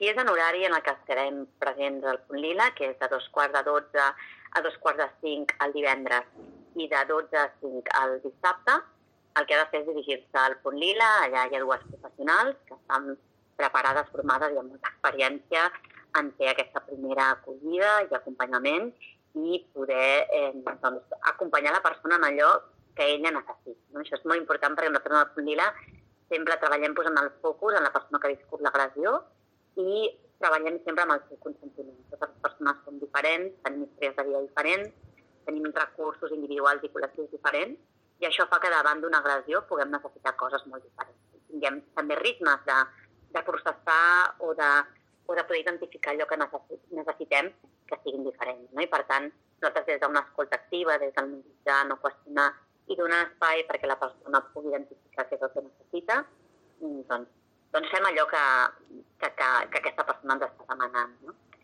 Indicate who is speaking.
Speaker 1: Si és en horari en el que estarem presents al Punt Lila, que és de 2:15 a 2:45 el divendres i de 12 a 5 el dissabte, el que ha de fer és dirigir-se al Punt Lila. Allà hi ha dues professionals que estan preparades, formades i amb molta experiència en fer aquesta primera acollida i acompanyament i poder acompanyar la persona en allò que ella necessita. No? Això és molt important perquè nosaltres al Punt Lila sempre treballem posant el focus en la persona que ha viscut l'agressió i treballem sempre amb el seu consentiment. Totes les persones són diferents, tenim històries de vida diferents, tenim recursos individuals i col·lectius diferents i això fa que davant d'una agressió puguem necessitar coses molt diferents. Tinguem també ritmes de processar o de poder identificar allò que necessitem que siguin diferents. No? I per tant, nosaltres des d'una escolta activa, des del mitjà, no qüestionar i donar espai perquè la persona pugui identificar què és el que necessita, doncs fem allò que aquesta persona ens està demanant. No?